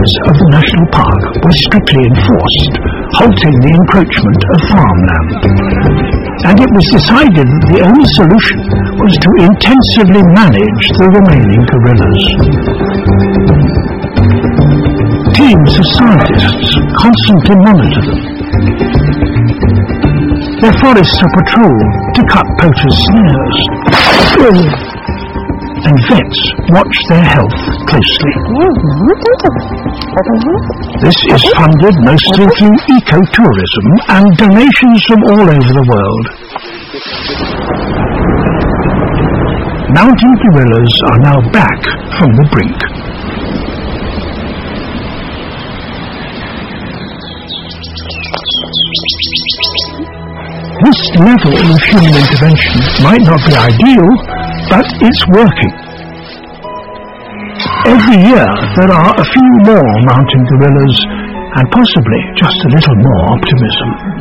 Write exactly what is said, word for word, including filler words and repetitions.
boundaries of the national park were strictly enforced, halting the encroachment of farmland. And it was decided that the only solution was to intensively manage the remaining gorillas. Teams of scientists constantly monitor them. Their forests are patrolled to cut poachers' snares. And vets watch their health closely. This is funded mostly through ecotourism and donations from all over the world. Mountain gorillas are now back from the brink. This level of human intervention might not be ideal, but it's working. Every year there are a few more mountain gorillas and possibly just a little more optimism.